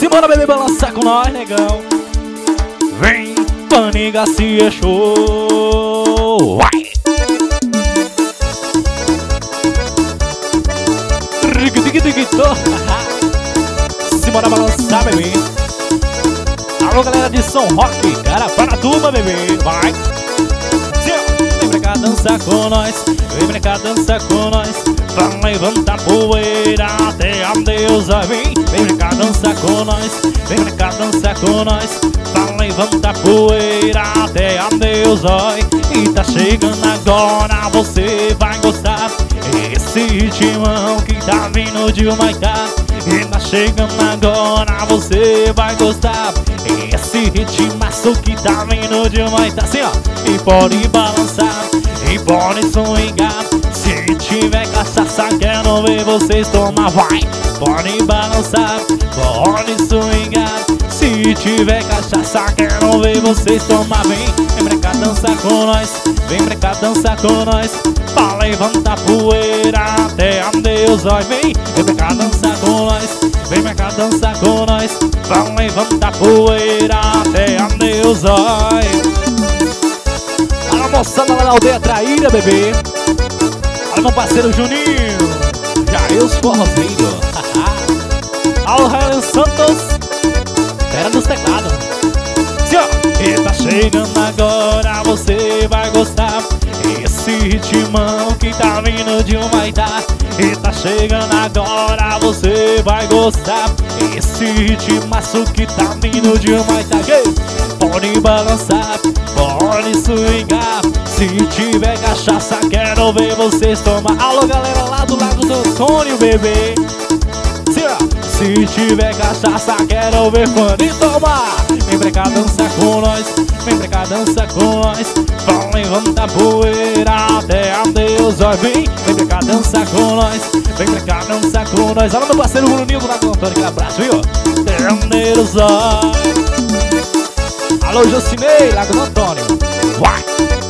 Simbora, bebê, balançar com nós, negão. Vem, Tony Garcia Show. Vai! Simbora balançar, bebê. Alô, galera de São Roque, cara, para a turma, bebê. Vai! Vem pra cá dançar com nós, vem pra cá dançar com nós. Vamos levantar poeira até a deusa vem. Vem pra cá dançar com nós, vem pra cá dançar com nós. Vamos levantar poeira até a deusa. E tá chegando agora, você vai gostar. Esse ritmão que tá vindo de Humaitá. E tá chegando agora, você vai gostar. Esse ritmaço que tá vindo de Humaitá. Assim ó, e pode balançar, e pode swingar. Se tiver cachaça, quero ver vocês tomar. Vai! Pode balançar, pode swingar. Se tiver cachaça, quero ver vocês tomar. Vem pra cá dançar com nós, vem pra cá dançar com nós. Pra levantar poeira até a deusa vem. Vem pra cá dançar com nós, vem pra cá dançar com nós. Pra levantar poeira até a deusa. A moçada lá da aldeia Traíra, bebê. Olha meu parceiro Juninho, já os forrozinhos. Alô, Helen Santos, era dos teclados. E tá chegando agora, você vai gostar. Esse ritmão que tá vindo de Humaitá. E tá chegando agora, você vai gostar. Esse ritmaço que tá vindo de Humaitá. Pode balançar, pode swingar. Se tiver cachaça, quero ver vocês tomar. Alô, galera lá do Lago do Antônio, bebê. Se tiver cachaça, quero ver Fanny tomar. Vem pra cá dançar com nós, vem pra cá dançar com nós. Vão levantar poeira até a deusa vem. Vem pra cá dançar com nós, vem pra cá dançar com nós. Olha meu parceiro Bruninho do Lago do Antônio, aquele abraço, viu? Deusa. Alô, Jocinei, Lago do Antônio. Vai!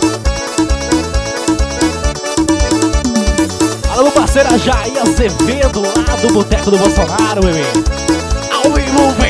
Alô, meu parceiro Jair Azevedo, lá do Boteco do Bolsonaro, bebê. Ao vivo,